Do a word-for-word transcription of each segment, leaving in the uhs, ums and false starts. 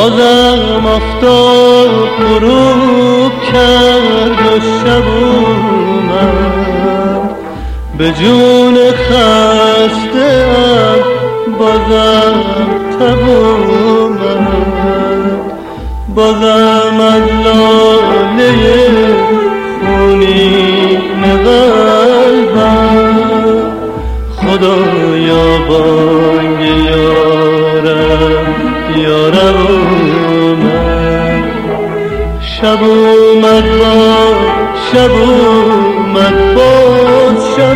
بازم آفتاب غروب کرد و شب اومد، به جون خسته‌ام بازم تب اومد. بازم از لاله خونین قلبم خدایا بانگ یارم یارم اومد. شب اومد باز شب اومد باز شب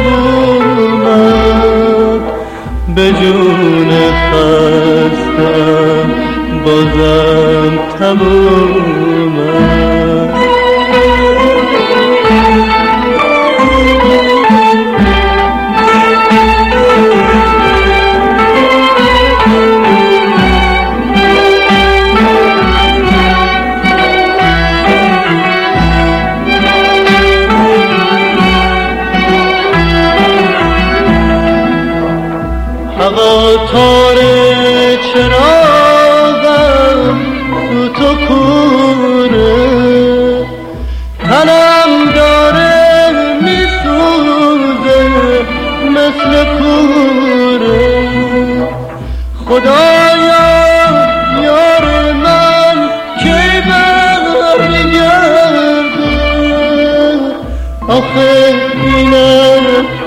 اومد، به جون خستم بازم تب اومد. هوا تاره چراغم تو تو کوره، تنم داره میسوزه مثل کوره. خدایا یار من کی برمیگرده، آخه اینم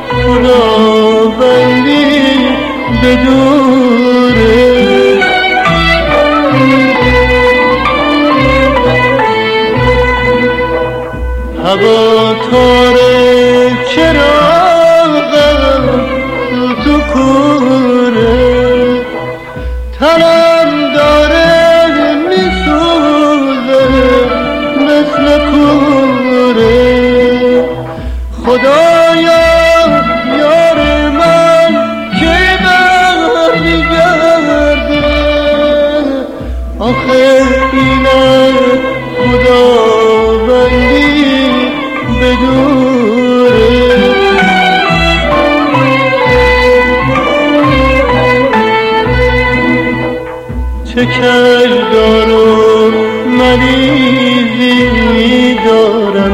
خداوندی بدوره. هوا تاره چراغم تو تو کوره، تنم داره میسوزه مثل کوره. خدایا یار من کی برمیگرده، آخه اینم خداوندی بدوره. چه کردار و مریضی دارم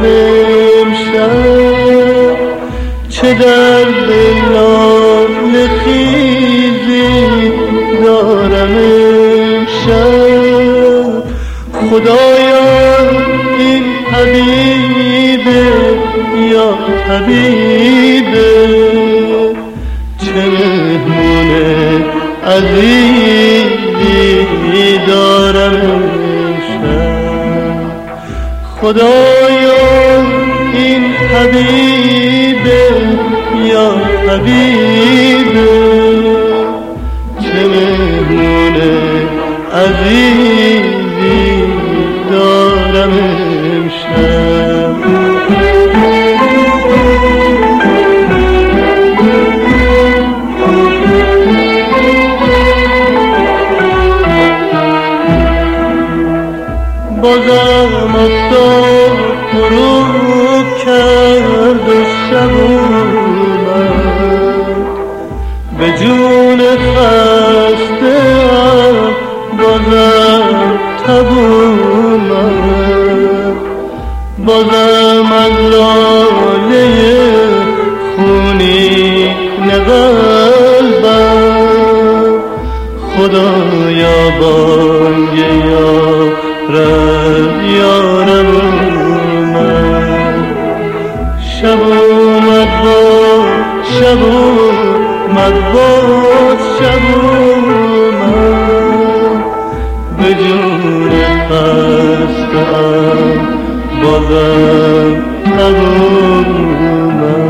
امشب، چه درد لاله خیزی دارم امشب. خدایا این حبیبه یا طبیبه، چه مهمونه عزیزی دارم امشب. خدایا این حبیبه یا طبیبه، چه مهمونه عزیزی دارم امشب. بازم آفتاب غروب کرد و شب اومد، به جون خسته‌ام بازم تب اومد. بازم از لاله خونین قلبم خدایا بانگ یارم یارم اومد. شب اومد باز شب اومد باز شب اومد، به جون خسته‌ام بازم تب اومد.